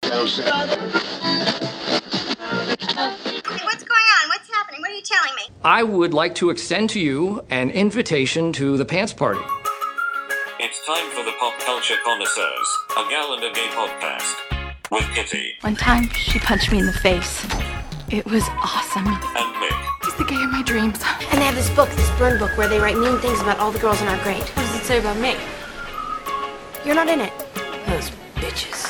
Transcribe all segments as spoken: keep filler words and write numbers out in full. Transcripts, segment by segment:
on? What's happening? What are you telling me? I would like to extend to you an invitation to the Pants Party. It's time for the Pop Culture Connoisseurs, a Gal and a Gay podcast with Kitty. One time, she punched me in the face. It was awesome. And Mick. He's the gay of my dreams. And they have this book, this burn book, where they write mean things about all the girls in our grade. What does it say about me? You're not in it. Those bitches.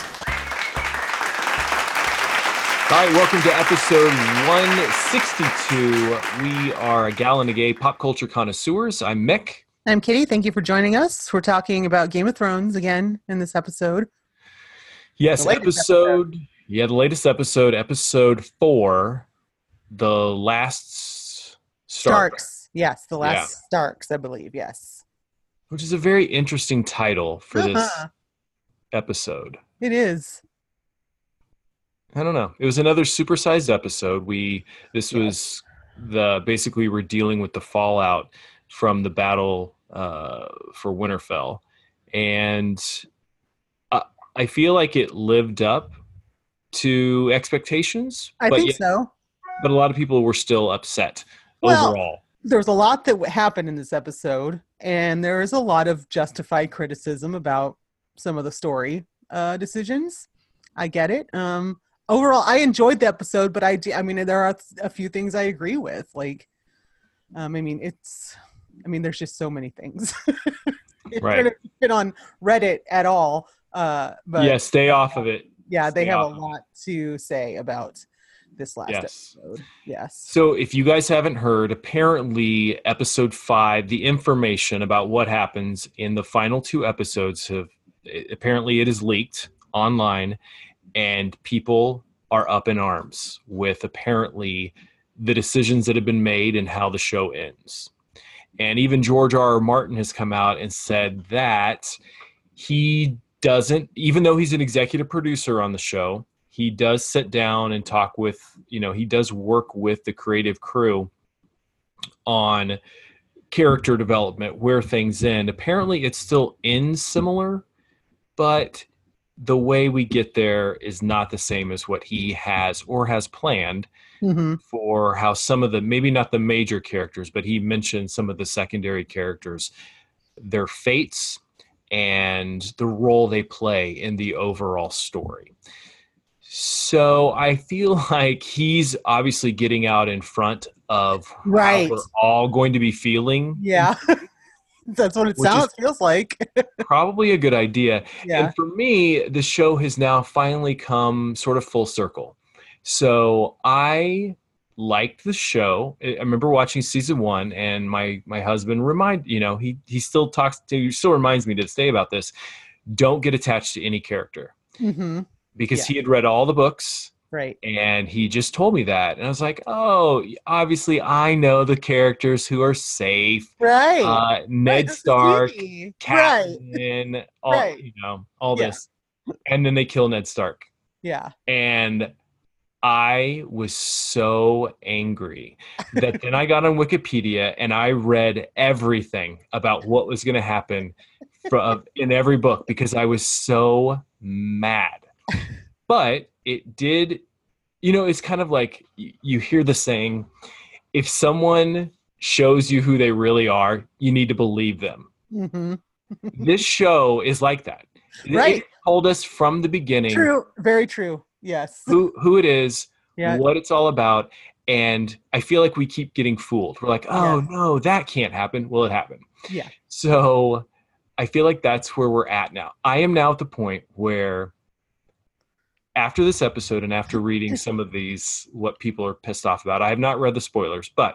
All right, welcome to episode one sixty-two. We are a Gal and a Gay Pop Culture Connoisseurs. I'm Mick. I'm Kitty. Thank you for joining us. We're talking about Game of Thrones again in this episode. Yes, episode, episode. Yeah, the latest episode, episode four, The Last Stark. Starks. Yes, The Last yeah. Starks, I believe. Yes. Which is a very interesting title for uh-huh. this episode. It is. I don't know. It was another supersized episode. We this yes. was the basically we're dealing with the fallout from the battle uh, for Winterfell, and I, I feel like it lived up to expectations. I but think yet, so. But a lot of people were still upset well, overall. There was a lot that happened in this episode, and there is a lot of justified criticism about some of the story uh, decisions. I get it. Um, overall, I enjoyed the episode, but I, I mean, there are a few things I agree with. Like, um, I mean, it's, I mean, there's just so many things. If right. you're going to fit on Reddit at all. Uh, but yeah, stay off of it. Yeah, stay they have a lot to say about this last yes. episode. Yes. So if you guys haven't heard, apparently episode five, the information about what happens in the final two episodes have, apparently it is leaked online, and people are up in arms with apparently the decisions that have been made and how the show ends. And even George R. R. Martin has come out and said that he doesn't, even though he's an executive producer on the show, he does sit down and talk with, you know, he does work with the creative crew on character development, where things end. Apparently it still ends similar, but the way we get there is not the same as what he has or has planned mm-hmm. for how some of the, maybe not the major characters, but he mentioned some of the secondary characters, their fates and the role they play in the overall story. So I feel like he's obviously getting out in front of right. how we're all going to be feeling. Yeah. That's what it sounds feels like. Probably a good idea. Yeah. And for me, the show has now finally come sort of full circle. So I liked the show. I remember watching season one, and my my husband remind you know he he still talks to he still reminds me to this day about this. Don't get attached to any character, mm-hmm. because yeah. he had read all the books. Right. And he just told me that. And I was like, oh, obviously I know the characters who are safe. Right. Uh, Ned right, Stark, right. Catelyn, all, right. you know, all yeah. this. And then they kill Ned Stark. Yeah. And I was so angry that then I got on Wikipedia and I read everything about what was going to happen from, in every book, because I was so mad. But it did, you know, it's kind of like you hear the saying, if someone shows you who they really are, you need to believe them. Mm-hmm. This show is like that. Right. It told us from the beginning. True. Very true. Yes. Who who it is, yeah. what it's all about. And I feel like we keep getting fooled. We're like, oh, yeah. no, that can't happen. Well, it happened. Yeah. So I feel like that's where we're at now. I am now at the point where after this episode and after reading some of these, what people are pissed off about, I have not read the spoilers, but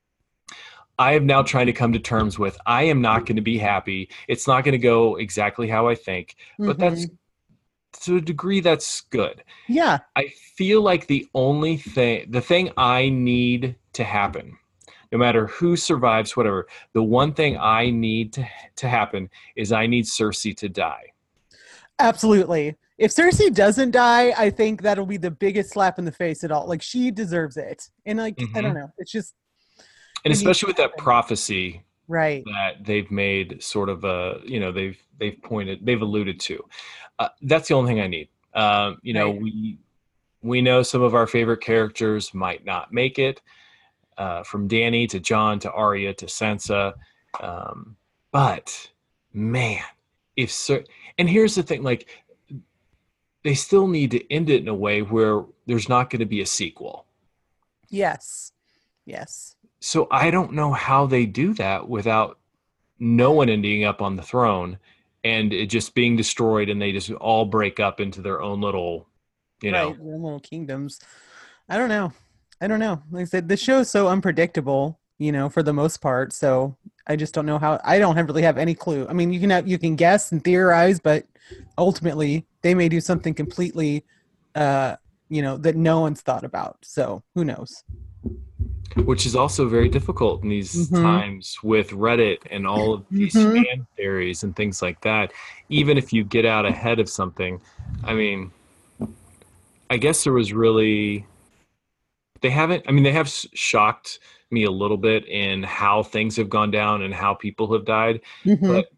I am now trying to come to terms with, I am not going to be happy. It's not going to go exactly how I think, but mm-hmm. that's, to a degree, that's good. Yeah. I feel like the only thing, the thing I need to happen, no matter who survives, whatever, the one thing I need to, to happen is I need Cersei to die. Absolutely. If Cersei doesn't die, I think that'll be the biggest slap in the face at all. Like, she deserves it. And like, mm-hmm. I don't know. It's just. And especially with that prophecy right. that they've made sort of a, you know, they've, they've pointed, they've alluded to. Uh, that's the only thing I need. Um, you know, Right. we we know some of our favorite characters might not make it, uh, from Danny to John to Arya to Sansa. Um, but man, if so, and here's the thing, like they still need to end it in a way where there's not going to be a sequel. Yes. Yes. So I don't know how they do that without no one ending up on the throne and it just being destroyed and they just all break up into their own little, you know. Right, their little kingdoms. I don't know. I don't know. Like I said, the show is so unpredictable, you know, for the most part. So I just don't know how. I don't have, really have any clue. I mean, you can have, you can guess and theorize, but ultimately they may do something completely, uh, you know, that no one's thought about. So who knows? Which is also very difficult in these Mhm. times with Reddit and all of these Mhm. fan theories and things like that. Even if you get out ahead of something, I mean, I guess there was really, they haven't, I mean, they have s- shocked me a little bit in how things have gone down and how people have died. Mhm. But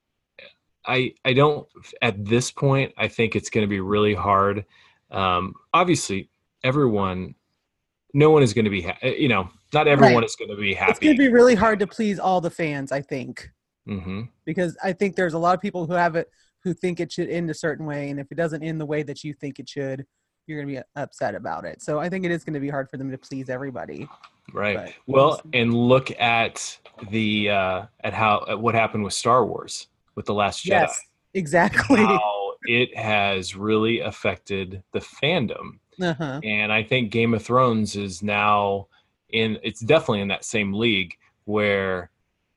I, I don't, at this point, I think it's going to be really hard. Um, obviously, everyone, no one is going to be, ha- you know, not everyone Right. is going to be It's happy. going to be really hard to please all the fans, I think, hmm because I think there's a lot of people who have it, who think it should end a certain way. And if it doesn't end the way that you think it should, you're going to be upset about it. So I think it is going to be hard for them to please everybody. Right. But- Well, and look at the, uh, at how, at what happened with Star Wars with The Last Jedi. Yes, exactly. How it has really affected the fandom. Uh-huh. And I think Game of Thrones is now in, it's definitely in that same league where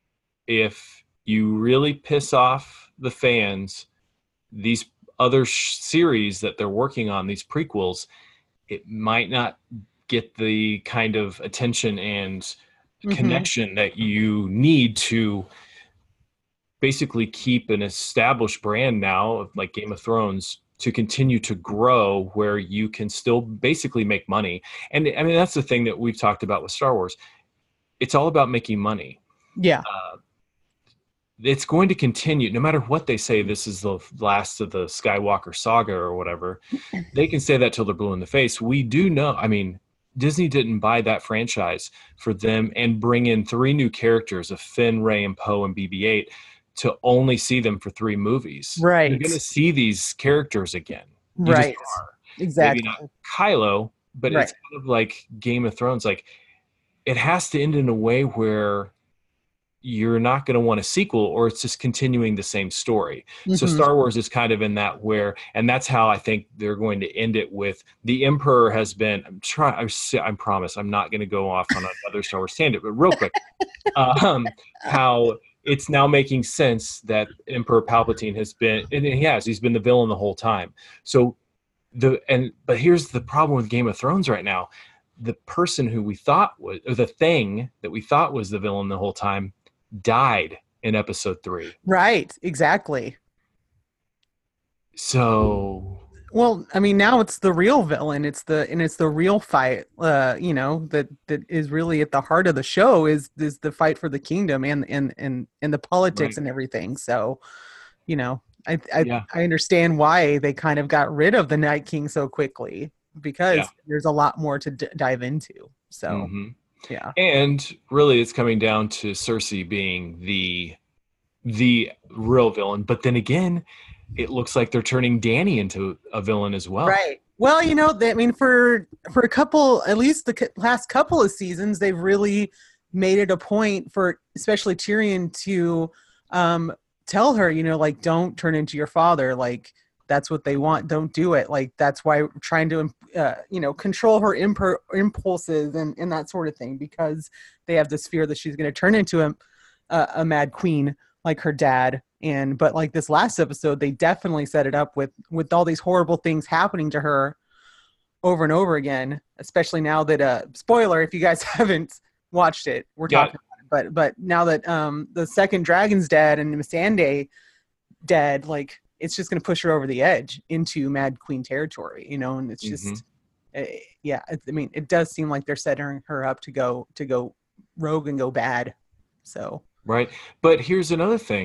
if you really piss off the fans, these other sh- series that they're working on, these prequels, it might not get the kind of attention and Mhm. connection that you need to basically keep an established brand now of like Game of Thrones to continue to grow where you can still basically make money. And I mean, that's the thing that we've talked about with Star Wars. It's all about making money. Yeah. Uh, it's going to continue no matter what they say. This is the last of the Skywalker saga or whatever. They can say that till they're blue in the face. We do know, I mean, Disney didn't buy that franchise for them and bring in three new characters of Finn, Rey, and Poe and B B eight to only see them for three movies. Right. You're going to see these characters again. You just Right. are. Exactly. Maybe not Kylo, but Right. it's kind of like Game of Thrones. Like, it has to end in a way where you're not going to want a sequel or it's just continuing the same story. So Mhm. Star Wars is kind of in that where, and that's how I think they're going to end it with the Emperor has been, I'm trying, I, s- I promise I'm not going to go off on another Star Wars tangent, but real quick, um, how it's now making sense that Emperor Palpatine has been, and he has, he's been the villain the whole time. So the, and, but here's the problem with Game of Thrones right now. The person who we thought was, or the thing that we thought was the villain the whole time died in episode three. Right. Exactly. So, Well, I mean, now it's the real villain. It's the and it's the real fight. Uh, you know, that that is really at the heart of the show is is the fight for the kingdom and and and and the politics Right. and everything. So, you know, I I, Yeah. I understand why they kind of got rid of the Night King so quickly because Yeah. there's a lot more to d- dive into. So, mhm. yeah. And really it's coming down to Cersei being the the real villain. But then again, it looks like they're turning Danny into a villain as well. Right. Well, you know, they, I mean, for for a couple, at least the c- last couple of seasons, they've really made it a point for, especially Tyrion, to um, tell her, you know, like, don't turn into your father. Like, that's what they want. Don't do it. Like, that's why we're trying to, uh, you know, control her imp- impulses and, and that sort of thing, because they have this fear that she's going to turn into a, a, a mad queen like her dad. And but like this last episode, they definitely set it up with with all these horrible things happening to her over and over again, especially now that uh spoiler if you guys haven't watched it, we're Yeah. talking about it. But but now that um the second dragon's dead and Missandei dead, like it's just gonna push her over the edge into Mad Queen territory, you know, and it's just Mhm. uh, yeah, it, I mean, it does seem like they're setting her up to go to go rogue and go bad. So Right. But here's another thing.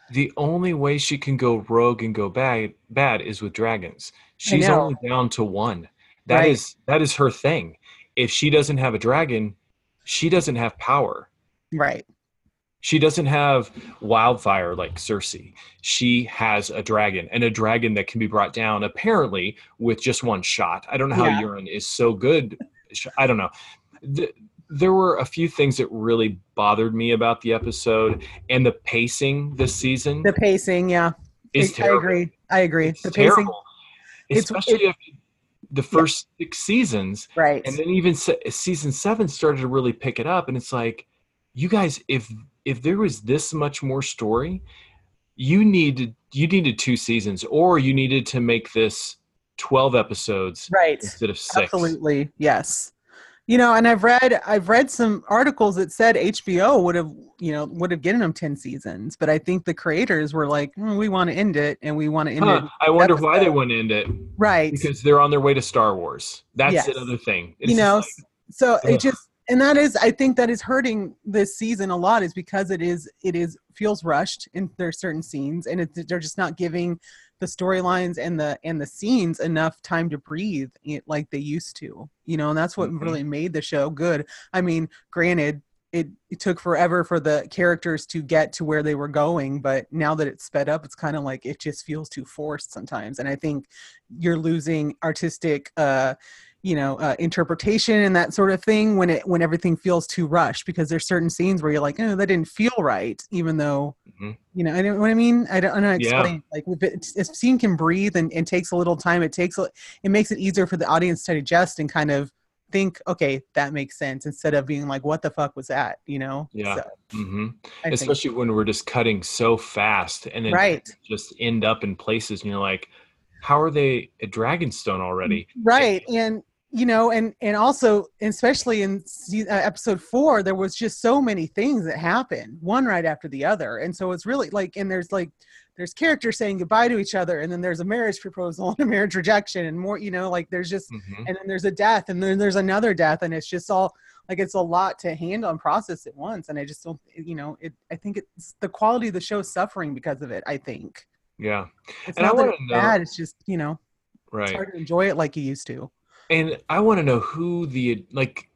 the only way she can go rogue and go bad bad is with dragons. She's know. only down to one. That Right. is that is her thing. If she doesn't have a dragon, she doesn't have power. Right. She doesn't have wildfire like Cersei. She has a dragon, and a dragon that can be brought down apparently with just one shot. I don't know how Yeah. Euron is so good. I don't know. The, there were a few things that really bothered me about the episode, and the pacing this season The pacing, yeah. is I terrible. agree. I agree. It's the pacing, terrible, it's- especially it- if the first six seasons, right. and then even se- season seven started to really pick it up, and it's like, you guys, if if there was this much more story, you needed you needed two seasons, or you needed to make this twelve episodes Right. instead of six. Absolutely. Yes. You know, and I've read I've read some articles that said H B O would have, you know, would have given them ten seasons, but I think the creators were like, "Mm, we want to end it, and we want to end Huh, it I wonder why they episode." wouldn't end it, right. because they're on their way to Star Wars. That's Yes. another thing. It's you know, just so ugh. it just and that is I think that is hurting this season a lot, is because it is it is feels rushed in there's certain scenes, and it, they're just not giving the storylines and the and the scenes enough time to breathe it like they used to, you know, and that's what Mhm. really made the show good. I mean, granted, it, it took forever for the characters to get to where they were going, but now that it's sped up, it's kind of like it just feels too forced sometimes, and I think you're losing artistic uh you know uh, interpretation and that sort of thing when it when everything feels too rushed, because there's certain scenes where you're like, oh, that didn't feel right, even though Mhm. you know, I don't know what I mean. I don't, I don't know how to Yeah. explain. Like, if, it, if scene can breathe and, and takes a little time, it takes a- it makes it easier for the audience to digest and kind of think, okay, that makes sense, instead of being like, what the fuck was that? You know? Yeah. So, hmm I think, Especially when we're just cutting so fast, and then right, just end up in places, and you're like, how are they at Dragonstone already? right, and you know, and and also, especially in se- uh, episode four, there was just so many things that happened, one right after the other, and so it's really like, and there's like, there's characters saying goodbye to each other, and then there's a marriage proposal and a marriage rejection, and more, you know, like there's just, Mhm. and then there's a death, and then there's another death, and it's just all like, it's a lot to handle and process at once, and I just don't, you know, it. I think it's the quality of the show is suffering because of it. I think Yeah. it's And I not that wanna it's know- bad. It's just, you know, it's Right. hard to enjoy it like you used to. And I want to know who the, like,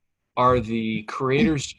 are the creators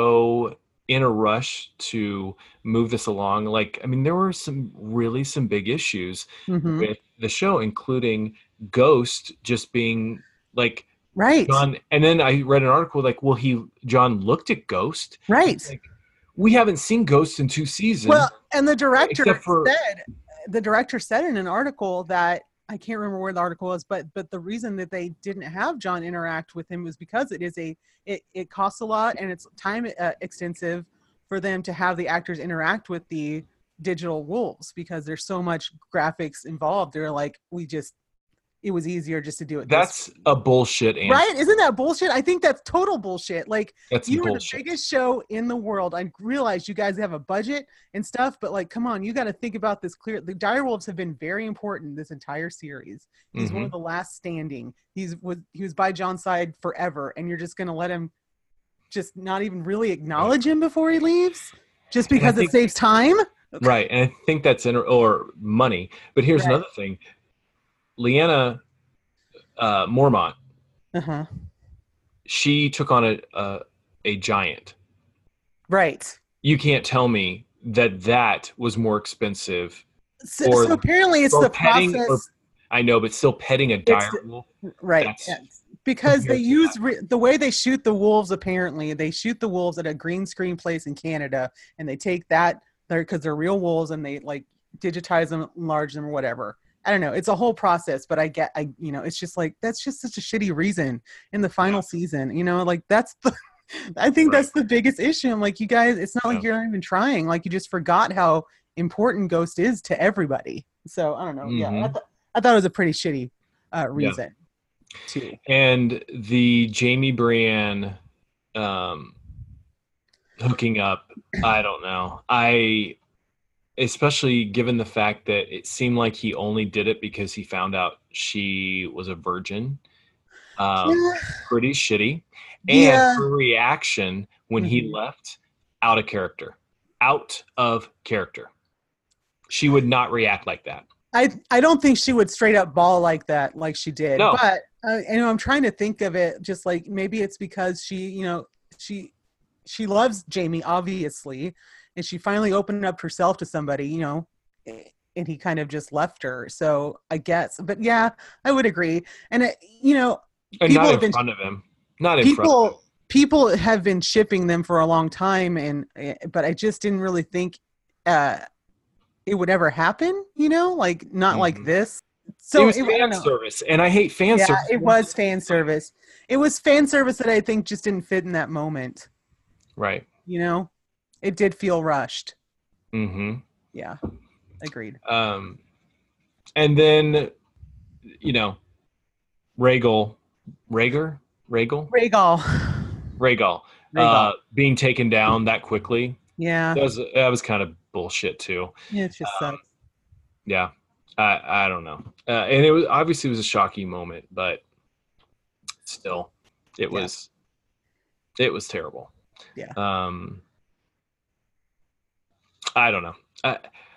so in a rush to move this along? Like, I mean, there were some really some big issues Mhm. with the show, including Ghost just being like Right, John. And then I read an article like, well, he John looked at Ghost. right. Like, we haven't seen Ghost in two seasons. Well, and the director Except for- said, the director said in an article that, I can't remember where the article was, but but the reason that they didn't have John interact with him was because it is a it, it costs a lot, and it's time uh, extensive for them to have the actors interact with the digital wolves, because there's so much graphics involved. They're like, we just it was easier just to do it. this that's a bullshit answer. Right? Isn't that bullshit? I think that's total bullshit. Like, That's you are the bullshit. biggest show in the world. I realize you guys have a budget and stuff, but like, come on, you got to think about this clear. The direwolves have been very important this entire series. He's one Mhm. of the last standing. He's was he was by John's side forever, and you're just gonna let him just not even really acknowledge him before he leaves, just I because think- it saves time. Right, and I think that's in or money. But here's Right. another thing: Leanna uh, Mormont, Uh huh. she took on a, a a giant. Right. You can't tell me that that was more expensive. So, Or- so apparently, it's or the petting, process. or, I know, but still petting a It's the- dire wolf. Right. That's- yeah. Because they compared to use re- the way they shoot the wolves, apparently they shoot the wolves at a green screen place in Canada, and they take that there because they're real wolves, and they like digitize them, enlarge them, or whatever. I don't know. It's a whole process, but I get, I you know, it's just like, that's just such a shitty reason in the final Yeah. season. You know, like that's the I think Right. that's the biggest issue. I'm like, you guys, it's not like Yeah. you're not even trying. Like, you just forgot how important Ghost is to everybody. So I don't know. Yeah, I, Mhm. th- I thought it was a pretty shitty uh, reason too. And the Jamie Brienne um, hooking up, I don't know. I, especially given the fact that it seemed like he only did it because he found out she was a virgin. Um, Yeah. Pretty shitty. And Yeah. her reaction when he Mhm. left, out of character. Out of character. she would not react like that. I I don't think she would straight up bawl like that, like she did. No. But uh, you know, I'm trying to think of it just like maybe it's because she, you know, she she loves Jamie obviously, and she finally opened up herself to somebody, you know, and he kind of just left her. So I guess, but yeah, I would agree. And it, you know, And not in been, front of him. Not in people, front of him. People have been shipping them for a long time, and but I just didn't really think uh, it would ever happen. You know, like not mm-hmm. like this. So it was it, fan service, and I hate fan yeah, service. it was fan service. It was fan service that I think just didn't fit in that moment. Right. You know, it did feel rushed. Mm-hmm. Yeah, agreed. Um, and then, you know, Rhaegal, Rhaegar, Rhaegal, Rhaegal. Rhaegal, uh, being taken down that quickly. Yeah, that was that was kind of bullshit too. Yeah, it just um, sucks. Yeah, I I don't know, uh, and it was obviously it was a shocking moment, but still, it was yeah. it was terrible. Yeah. Um, I don't know. I,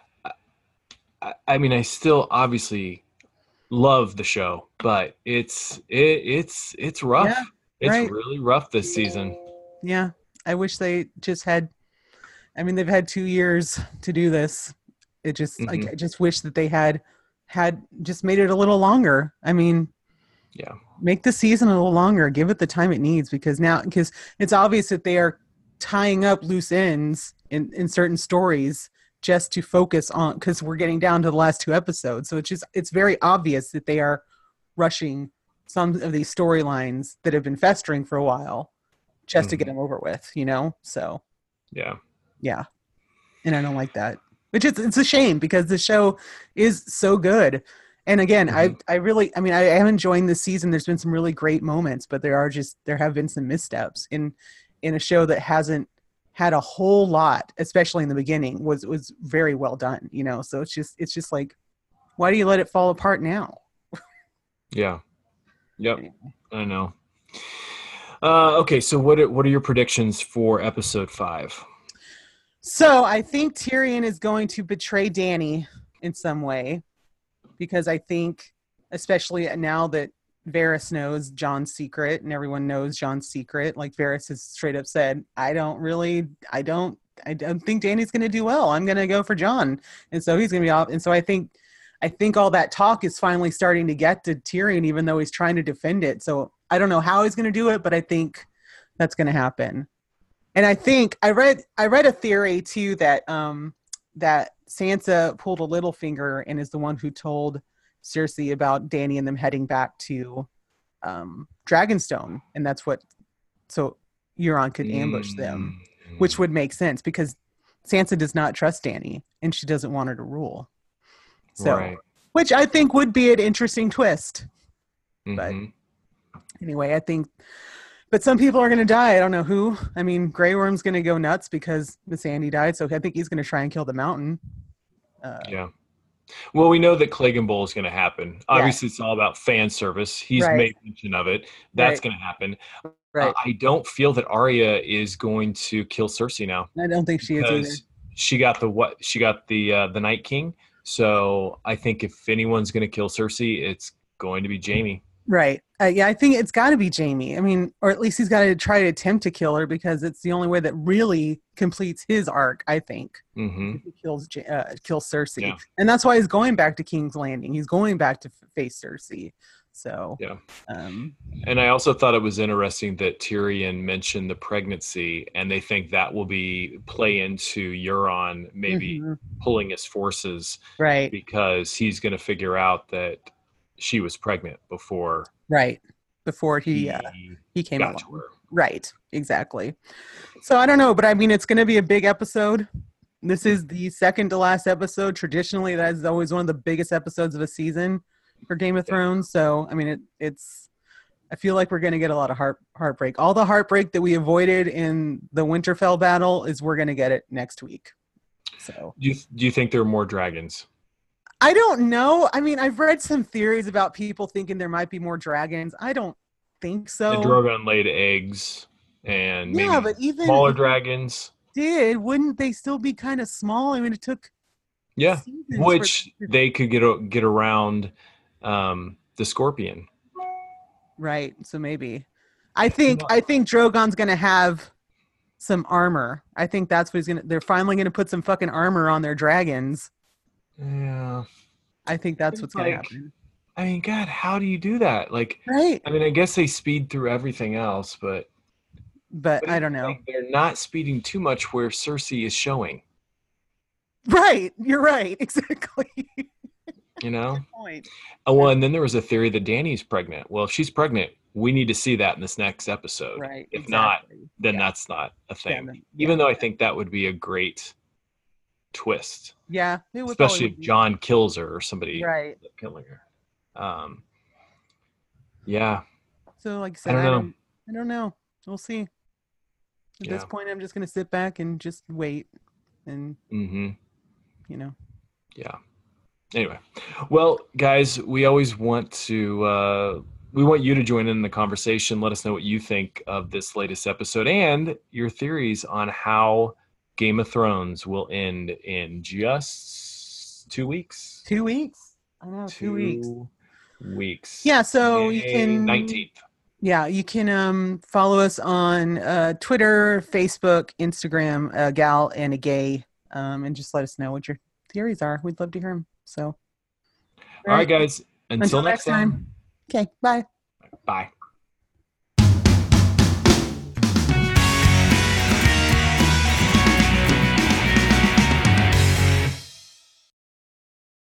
I I mean, I still obviously love the show, but it's it, it's it's rough. Yeah. It's right. really rough this season. Yeah. I wish they just had, I mean, they've had two years to do this. It just, mm-hmm. like, I just wish that they had, had just made it a little longer. I mean, yeah, make the season a little longer, give it the time it needs, because now, because it's obvious that they are tying up loose ends in, in certain stories just to focus on, because we're getting down to the last two episodes. So it's just, it's very obvious that they are rushing some of these storylines that have been festering for a while just mm-hmm. to get them over with, you know? So, yeah. Yeah. And I don't like that, which is, it's a shame because the show is so good. And again, mm-hmm. I I really, I mean, I am enjoying this season. There's been some really great moments, but there are just, there have been some missteps in, in a show that hasn't had a whole lot, especially in the beginning, was, was very well done, you know? So it's just, it's just like, why do you let it fall apart now? Yeah. Yep, I know. Uh, okay, so what are, what are your predictions for episode five? So I think Tyrion is going to betray Dany in some way, because I think, especially now that Varys knows Jon's secret and everyone knows Jon's secret, like Varys has straight up said, I don't really, I don't, I don't think Dany's going to do well. I'm going to go for Jon. And so he's going to be off. And so I think I think all that talk is finally starting to get to Tyrion, even though he's trying to defend it. So I don't know how he's going to do it, but I think that's going to happen. And I think I read I read a theory too that um, that Sansa pulled a Littlefinger and is the one who told Cersei about Dany and them heading back to um, Dragonstone, and that's what so Euron could ambush mm. them, which would make sense because Sansa does not trust Dany and she doesn't want her to rule. So, right. Which I think would be an interesting twist. Mm-hmm. But anyway, I think, but some people are going to die. I don't know who. I mean, Grey Worm's going to go nuts because Miss Andy died. So I think he's going to try and kill the Mountain. Uh, yeah. Well, we know that Clegane Bowl is going to happen. Obviously, yeah. It's all about fan service. He's right. made mention of it. That's right. going to happen. Right. Uh, I don't feel that Arya is going to kill Cersei now. I don't think she is either. She got the what? She got the uh, the Night King. So I think if anyone's going to kill Cersei, it's going to be Jaime. Right. Uh, yeah, I think it's got to be Jaime. I mean, or at least he's got to try to attempt to kill her because it's the only way that really completes his arc, I think. Mm-hmm. If he kills, uh, kills Cersei. Yeah. And that's why he's going back to King's Landing. He's going back to face Cersei. So, yeah. Um, and I also thought it was interesting that Tyrion mentioned the pregnancy, and they think that will be play into Euron maybe mm-hmm. pulling his forces, right? Because he's going to figure out that she was pregnant before, right? Before he he, uh, he came got along. to her. Right? Exactly. So I don't know, but I mean, it's going to be a big episode. This is the second to last episode. Traditionally, that is always one of the biggest episodes of a season for Game of Thrones. So, I mean, it, it's, I feel like we're going to get a lot of heart heartbreak. All the heartbreak that we avoided in the Winterfell battle is we're going to get it next week. So, do you, do you think there are more dragons? I don't know. I mean, I've read some theories about people thinking there might be more dragons. I don't think so. The Drogon laid eggs and yeah, maybe but even smaller dragons. Did, wouldn't they still be kind of small? I mean, it took Yeah, seasons for which them to- they could get a- get around um, the Scorpion. right. So maybe, I think I think Drogon's gonna have some armor. I think that's what he's gonna. They're finally gonna put some fucking armor on their dragons. Yeah. I think that's what's gonna Like, happen. I mean, God, how do you do that? Like, Right. I mean, I guess they speed through everything else, but, But but I it's don't know. like they're not speeding too much where Cersei is showing. Right. You're right. Exactly. You know. Point. Oh, well, and then there was a theory that Dany's pregnant. Well, if she's pregnant, we need to see that in this next episode. Right. If not, exactly. then Yeah. that's not a thing. then- Even yeah. though I think that would be a great twist, Yeah. It would especially if probably be- John kills her or somebody Right. ends up killing her. Um, yeah, So, like I I said, don't I know. don't, I don't know. We'll see. At this Yeah. point, I'm just gonna sit back and just wait, and hmm you know. yeah. Anyway, well, guys, we always want to uh, we want you to join in the conversation. Let us know what you think of this latest episode and your theories on how Game of Thrones will end in just two weeks. Two weeks. I know. Two, weeks. Weeks. Yeah. So you May can. nineteenth. Yeah, you can um, follow us on uh, Twitter, Facebook, Instagram, a gal and a gay, um, and just let us know what your theories are. We'd love to hear them. So, All right, guys. Until, until next time. Okay, bye. Bye.